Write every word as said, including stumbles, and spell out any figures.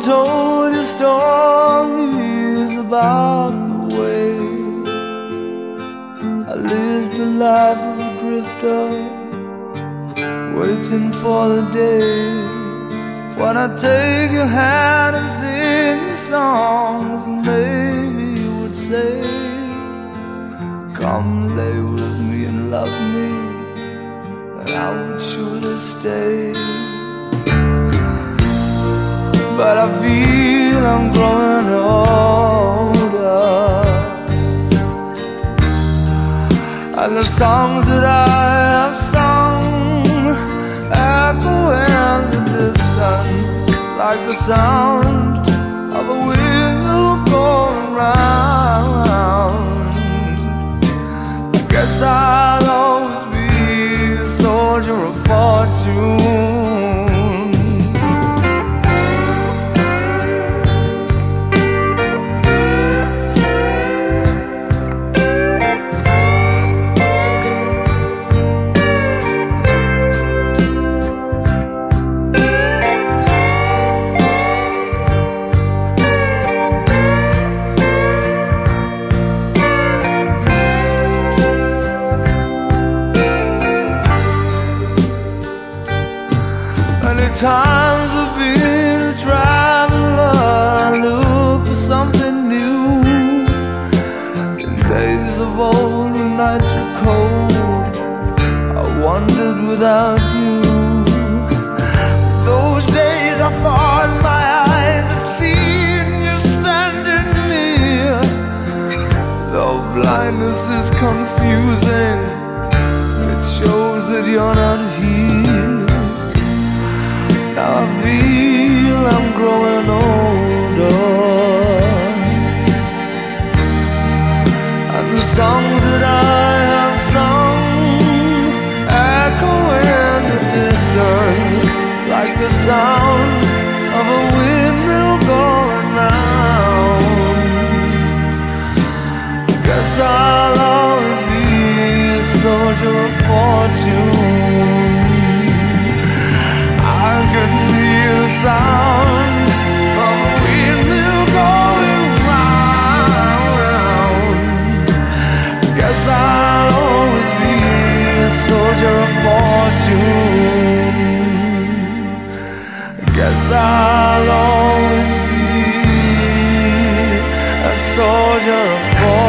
told you stories about the way I lived a life of a drifter, waiting for the day when I take your hand and sing you songs. Maybe you would say, come lay with me and love me, and I would surely stay. But I feel I'm growing older, and the songs that I have sung echo in the distance, like the sound of a wheel going round. I guess I'll always be a soldier of fortune. Many times I've been a traveler, I look for something new. In days of old, when nights were cold, I wandered without you. Those days I thought my eyes had seen you standing near. Though blindness is confusing, it shows that you're not here. Now I feel I'm growing older, and the songs that I have sung echo in the distance, like the sound of a windmill going round. Guess I'll always be a soldier of fortune. I couldn't hear the sound of a windmill going round. Guess I'll always be a soldier of fortune. Guess I'll always be a soldier of fortune.